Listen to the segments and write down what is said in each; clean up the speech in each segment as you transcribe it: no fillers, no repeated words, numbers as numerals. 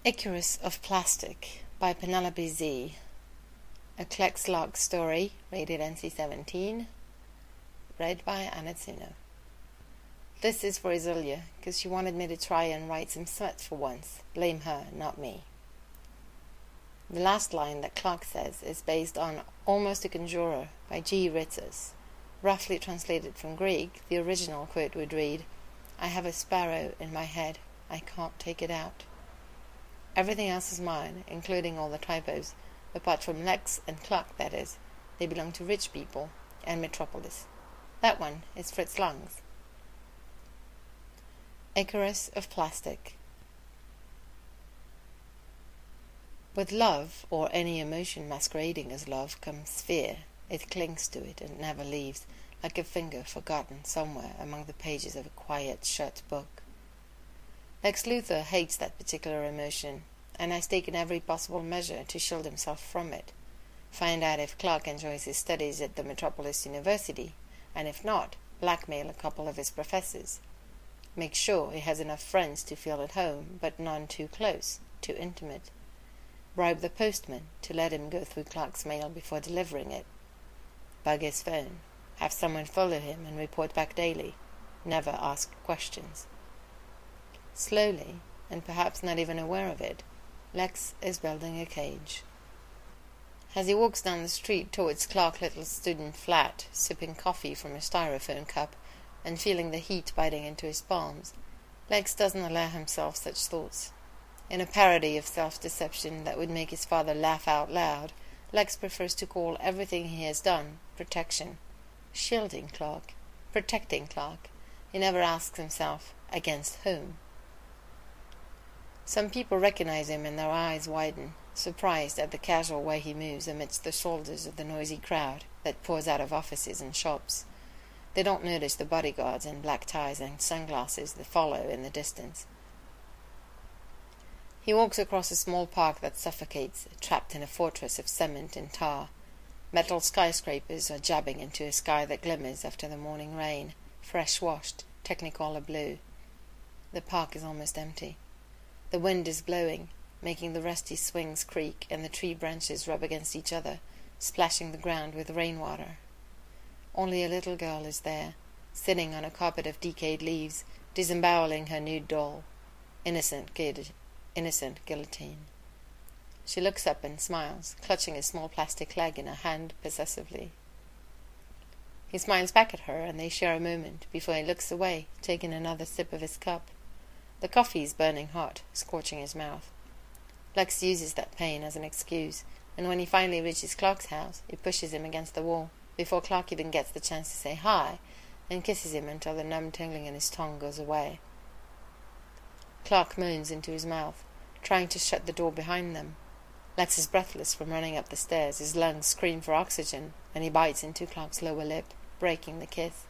Icarus of Plastic by Penelope Z. A Klex Log story, rated NC-17, read by Anna Tsino. This is for Izulia, because she wanted me to try and write some smut for once. Blame her, not me. The last line that Clark says is based on Almost a Conjurer by G. Ritzers. Roughly translated from Greek, the original quote would read, "I have a sparrow in my head, I can't take it out." Everything else is mine, including all the typos, apart from Lex and Clark, that is. They belong to rich people and Metropolis. That one is Fritz Lang's. Icarus of Plastic. With love, or any emotion masquerading as love, comes fear. It clings to it and never leaves, like a finger forgotten somewhere among the pages of a quiet, shut book. Lex Luthor hates that particular emotion, and has taken every possible measure to shield himself from it. Find out if Clark enjoys his studies at the Metropolis University, and if not, blackmail a couple of his professors. Make sure he has enough friends to feel at home, but none too close, too intimate. Bribe the postman to let him go through Clark's mail before delivering it. Bug his phone. Have someone follow him and report back daily. Never ask questions. Slowly, and perhaps not even aware of it, Lex is building a cage. As he walks down the street towards Clark Little's student flat, sipping coffee from a styrofoam cup and feeling the heat biting into his palms, Lex doesn't allow himself such thoughts. In a parody of self-deception that would make his father laugh out loud, Lex prefers to call everything he has done protection. Shielding Clark. Protecting Clark. He never asks himself, against whom? Some people recognize him and their eyes widen, surprised at the casual way he moves amidst the shoulders of the noisy crowd that pours out of offices and shops. They don't notice the bodyguards in black ties and sunglasses that follow in the distance. He walks across a small park that suffocates, trapped in a fortress of cement and tar. Metal skyscrapers are jabbing into a sky that glimmers after the morning rain, fresh-washed, technicolor blue. The park is almost empty. The wind is blowing, making the rusty swings creak and the tree branches rub against each other, splashing the ground with rainwater. Only a little girl is there, sitting on a carpet of decayed leaves, disemboweling her nude doll. Innocent kid, innocent guillotine. She looks up and smiles, clutching a small plastic leg in her hand possessively. He smiles back at her, and they share a moment before he looks away, taking another sip of his cup. The coffee is burning hot, scorching his mouth. Lex uses that pain as an excuse, and when he finally reaches Clark's house, he pushes him against the wall, before Clark even gets the chance to say hi, and kisses him until the numb tingling in his tongue goes away. Clark moans into his mouth, trying to shut the door behind them. Lex is breathless from running up the stairs, his lungs scream for oxygen, and he bites into Clark's lower lip, breaking the kiss.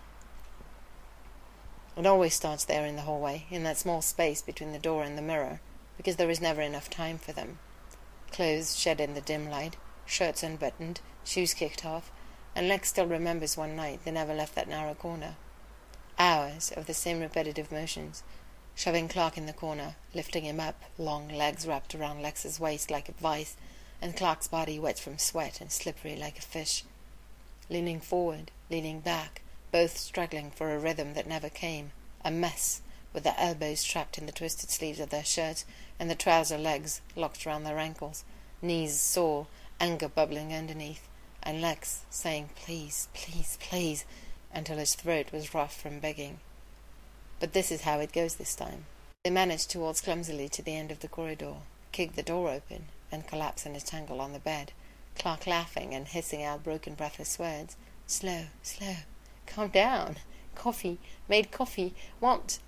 It always starts there in the hallway, in that small space between the door and the mirror, because there is never enough time for them. Clothes shed in the dim light, shirts unbuttoned, shoes kicked off, and Lex still remembers one night they never left that narrow corner. Hours of the same repetitive motions, shoving Clark in the corner, lifting him up, long legs wrapped around Lex's waist like a vice, and Clark's body wet from sweat and slippery like a fish. Leaning forward, leaning back, both struggling for a rhythm that never came, a mess, with their elbows trapped in the twisted sleeves of their shirts and the trouser legs locked around their ankles, knees sore, anger bubbling underneath, and Lex saying please, please, please, until his throat was rough from begging. But this is how it goes this time. They manage to waltz clumsily to the end of the corridor, kick the door open, and collapse in a tangle on the bed, Clark laughing and hissing out broken breathless words. Slow, slow. Calm down. Coffee. Made coffee. Want.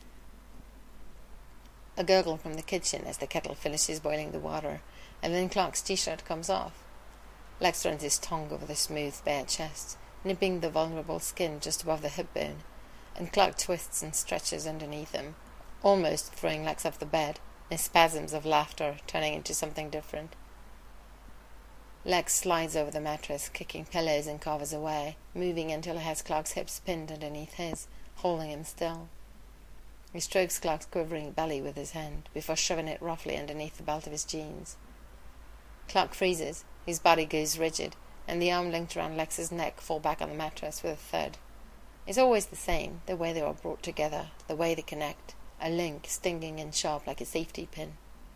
A gurgle from the kitchen as the kettle finishes boiling the water, and then Clark's t-shirt comes off. Lex runs his tongue over the smooth, bare chest, nipping the vulnerable skin just above the hip bone, and Clark twists and stretches underneath him, almost throwing Lex off the bed, in spasms of laughter turning into something different. Lex slides over the mattress, kicking pillows and covers away, moving until he has Clark's hips pinned underneath his, holding him still. He strokes Clark's quivering belly with his hand, before shoving it roughly underneath the belt of his jeans. Clark freezes, his body goes rigid, and the arm linked around Lex's neck falls back on the mattress with a thud. It's always the same, the way they are brought together, the way they connect, a link stinging and sharp like a safety pin.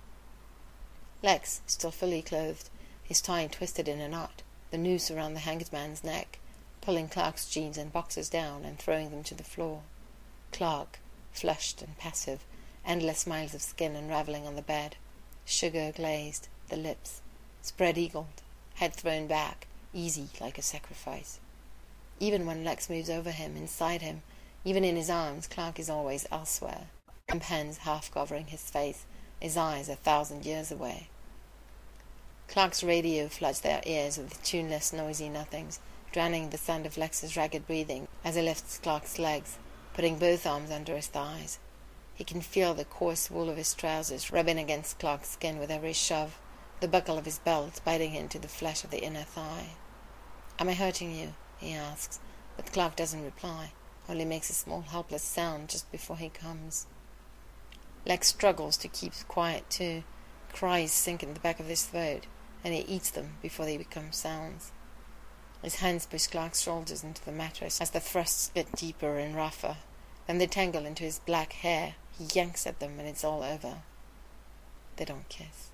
Lex, still fully clothed, his tie twisted in a knot, the noose around the hanged man's neck, pulling Clark's jeans and boxers down and throwing them to the floor. Clark, flushed and passive, endless miles of skin unravelling on the bed, sugar glazed, the lips, spread-eagled, head thrown back, easy like a sacrifice. Even when Lex moves over him, inside him, even in his arms, Clark is always elsewhere, hands half covering his face, his eyes 1,000 years away. Clark's radio floods their ears with tuneless, noisy nothings, drowning the sound of Lex's ragged breathing as he lifts Clark's legs, putting both arms under his thighs. He can feel the coarse wool of his trousers rubbing against Clark's skin with every shove, the buckle of his belt biting into the flesh of the inner thigh. "Am I hurting you?" he asks, but Clark doesn't reply, only makes a small helpless sound just before he comes. Lex struggles to keep quiet too. Cries sink in the back of his throat, and he eats them before they become sounds. His hands push Clark's shoulders into the mattress as the thrusts get deeper and rougher. Then they tangle into his black hair. He yanks at them and it's all over. They don't kiss.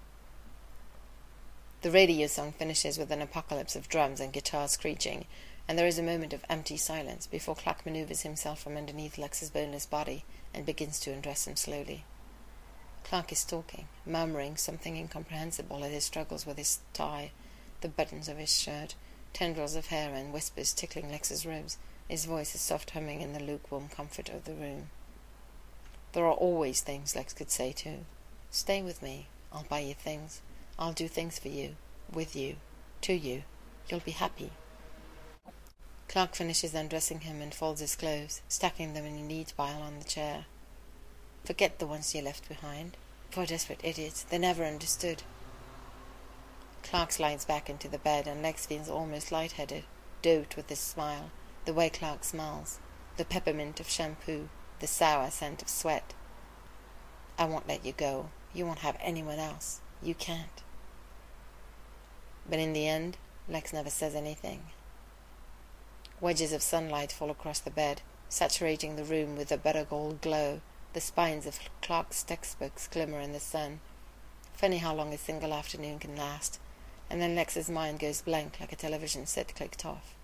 The radio song finishes with an apocalypse of drums and guitars screeching, and there is a moment of empty silence before Clark maneuvers himself from underneath Lex's boneless body and begins to undress him slowly. Clark is talking, murmuring something incomprehensible at his struggles with his tie, the buttons of his shirt, tendrils of hair and whispers tickling Lex's ribs, his voice a soft humming in the lukewarm comfort of the room. There are always things Lex could say too. "Stay with me. I'll buy you things. I'll do things for you, with you, to you. You'll be happy." Clark finishes undressing him and folds his clothes, stacking them in a neat pile on the chair. "Forget the ones you left behind. Poor desperate idiots, they never understood." Clark slides back into the bed, and Lex feels almost light-headed, doped with his smile, the way Clark smells, the peppermint of shampoo, the sour scent of sweat. "I won't let you go. You won't have anyone else. You can't." But in the end, Lex never says anything. Wedges of sunlight fall across the bed, saturating the room with a butter gold glow. The spines of Clark's textbooks glimmer in the sun. Funny how long a single afternoon can last, and then Lex's mind goes blank like a television set clicked off.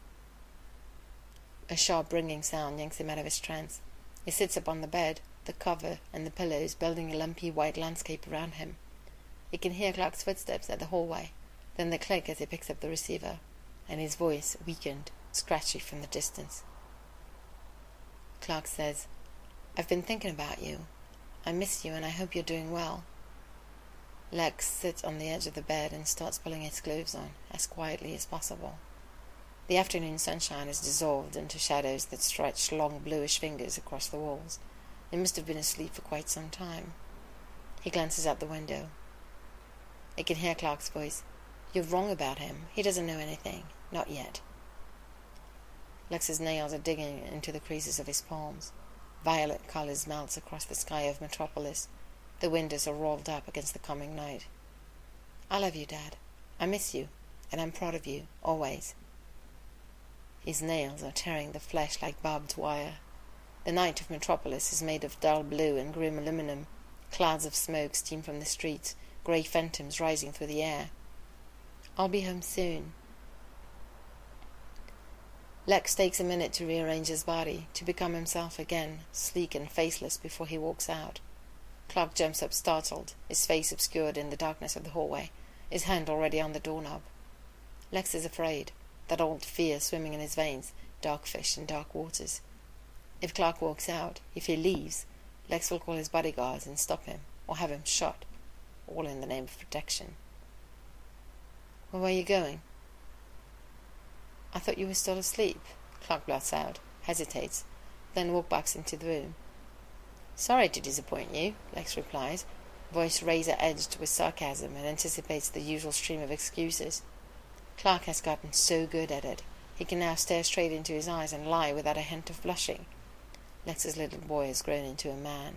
A sharp ringing sound yanks him out of his trance. He sits up on the bed, the cover and the pillows building a lumpy white landscape around him. He can hear Clark's footsteps at the hallway, then the click as he picks up the receiver, and his voice, weakened, scratchy from the distance. Clark says, "I've been thinking about you. I miss you and I hope you're doing well." Lex sits on the edge of the bed and starts pulling his clothes on, as quietly as possible. The afternoon sunshine is dissolved into shadows that stretch long bluish fingers across the walls. He must have been asleep for quite some time. He glances out the window. He can hear Clark's voice. "You're wrong about him. He doesn't know anything. Not yet." Lex's nails are digging into the creases of his palms. Violet colours melts across the sky of Metropolis. The windows are rolled up against the coming night. "I love you, Dad. I miss you, and I'm proud of you, always." His nails are tearing the flesh like barbed wire. The night of Metropolis is made of dull blue and grim aluminum. Clouds of smoke steam from the streets, grey phantoms rising through the air. "I'll be home soon." Lex takes a minute to rearrange his body, to become himself again, sleek and faceless before he walks out. Clark jumps up startled, his face obscured in the darkness of the hallway, his hand already on the doorknob. Lex is afraid, that old fear swimming in his veins, dark fish in dark waters. If Clark walks out, if he leaves, Lex will call his bodyguards and stop him, or have him shot, all in the name of protection. "Where were you going?" "I thought you were still asleep." Clark blurts out, hesitates, then walks back into the room. "Sorry to disappoint you," Lex replies, voice razor-edged with sarcasm, and anticipates the usual stream of excuses. Clark has gotten so good at it, he can now stare straight into his eyes and lie without a hint of blushing. Lex's little boy has grown into a man.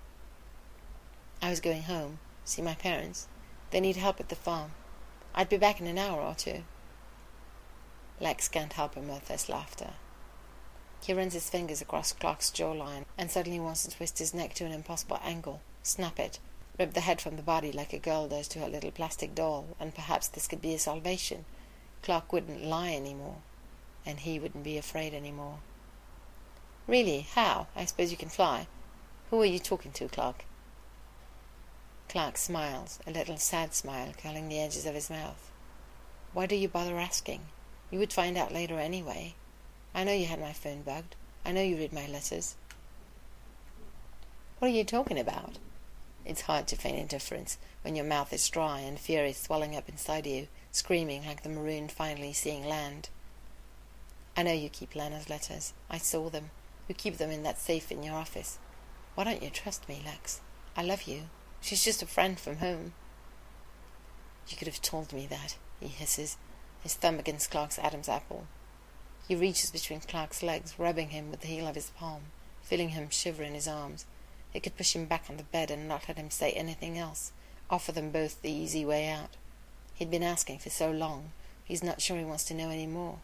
I was going home, see my parents. They need help at the farm. I'd be back in an hour or two. Lex can't help a mirthless laughter. He runs his fingers across Clark's jawline and suddenly wants to twist his neck to an impossible angle, snap it, rip the head from the body like a girl does to her little plastic doll, and perhaps this could be a salvation. Clark wouldn't lie anymore, and he wouldn't be afraid anymore. Really? How? I suppose you can fly. Who are you talking to, Clark? Clark smiles, a little sad smile curling the edges of his mouth. Why do you bother asking? You would find out later anyway. I know you had my phone bugged. I know you read my letters. What are you talking about? It's hard to feign indifference when your mouth is dry and fear is swelling up inside you, screaming like the maroon finally seeing land. I know you keep Lana's letters. I saw them. You keep them in that safe in your office. Why don't you trust me, Lex? I love you. She's just a friend from home. You could have told me that, he hisses, his thumb against Clark's Adam's apple. He reaches between Clark's legs, rubbing him with the heel of his palm, feeling him shiver in his arms. He could push him back on the bed and not let him say anything else, offer them both the easy way out. He'd been asking for so long, he's not sure he wants to know any more.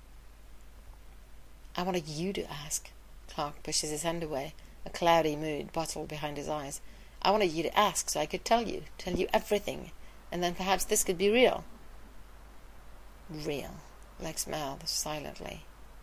I wanted you to ask. Clark pushes his hand away, a cloudy mood bottled behind his eyes. I wanted you to ask so I could tell you everything, and then perhaps this could be real. Real, Lex mouths silently.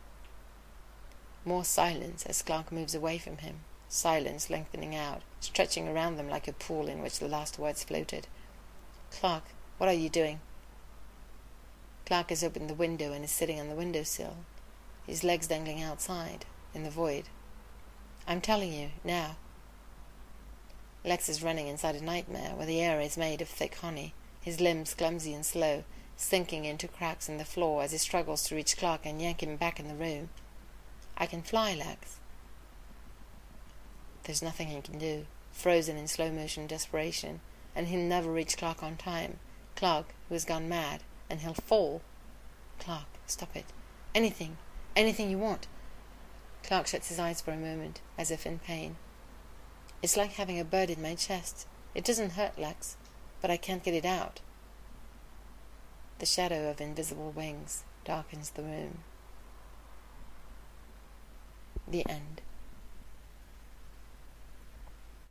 More silence as Clark moves away from him, silence lengthening out, stretching around them like a pool in which the last words floated. Clark, what are you doing? Clark has opened the window and is sitting on the windowsill, his legs dangling outside, in the void. I'm telling you, now. Lex is running inside a nightmare where the air is made of thick honey, his limbs clumsy and slow, sinking into cracks in the floor as he struggles to reach Clark and yank him back in the room. I can fly, Lex. There's nothing he can do, frozen in slow-motion desperation, and he'll never reach Clark on time. Clark, who has gone mad, and he'll fall. Clark, stop it. Anything you want. Clark shuts his eyes for a moment, as if in pain. It's like having a bird in my chest. It doesn't hurt, Lex, but I can't get it out. The shadow of invisible wings darkens the room. The end.